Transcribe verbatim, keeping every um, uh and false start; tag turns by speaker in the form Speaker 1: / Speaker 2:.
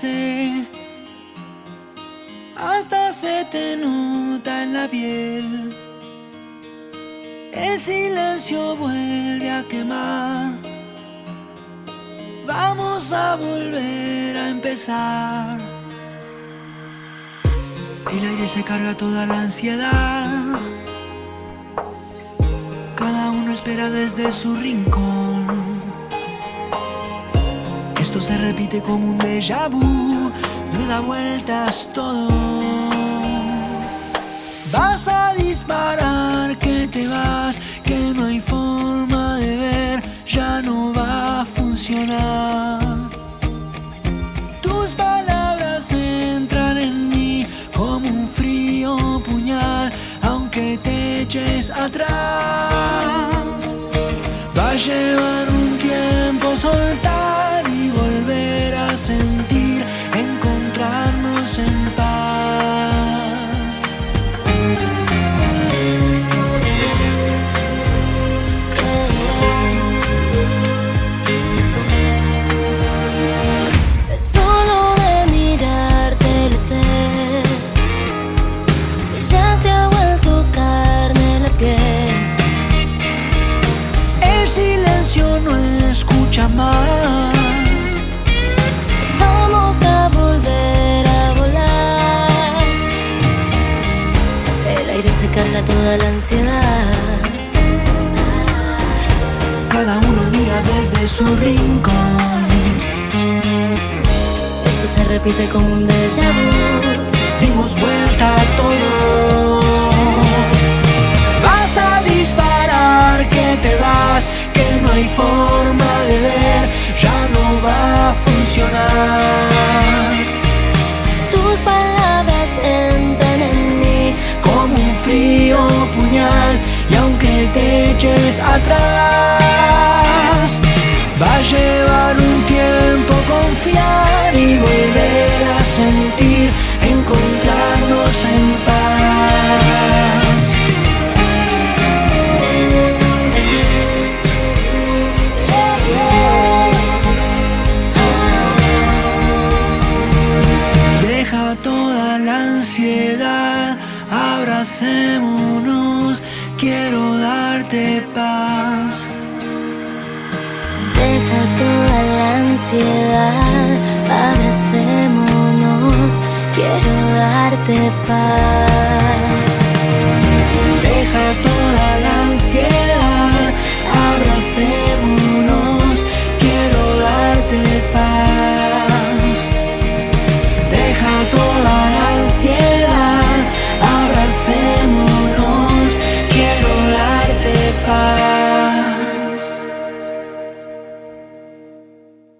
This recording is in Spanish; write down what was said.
Speaker 1: sé, hasta se te nota en la piel. El silencio vuelve a quemar. Vamos a volver a empezar. El aire se carga toda la ansiedad. Cada uno espera desde su rincón. Esto se repite como un déjà vu, me da vueltas todo. Vas a disparar que te vas, que no hay forma de ver, ya no va a funcionar. Tus palabras entran en mí como un frío puñal, aunque te eches atrás. Va a llevar un tiempo soltar y volver a sentir, encontrarnos en paz.
Speaker 2: Solo de mirarte lo sé, ya se ha vuelto carne en la piel.
Speaker 1: El silencio no escucha más.
Speaker 2: Vamos a volver a volar. El aire se carga toda la ansiedad.
Speaker 1: Cada uno mira desde su rincón.
Speaker 2: Esto se repite como un déjà vu.
Speaker 1: Dimos vuelta a todo. Vas a disparar que te vas, que no hay forma de ver, ya no va a funcionar.
Speaker 2: Tus palabras entran en mí
Speaker 1: Como un frío puñal, y aunque te eches atrás, va a llevar un tiempo confiar y volver a sentir, encontrarnos en paz. Deja toda la ansiedad, abracémonos, quiero darte paz.
Speaker 2: Deja toda la ansiedad, abracémonos, quiero darte paz.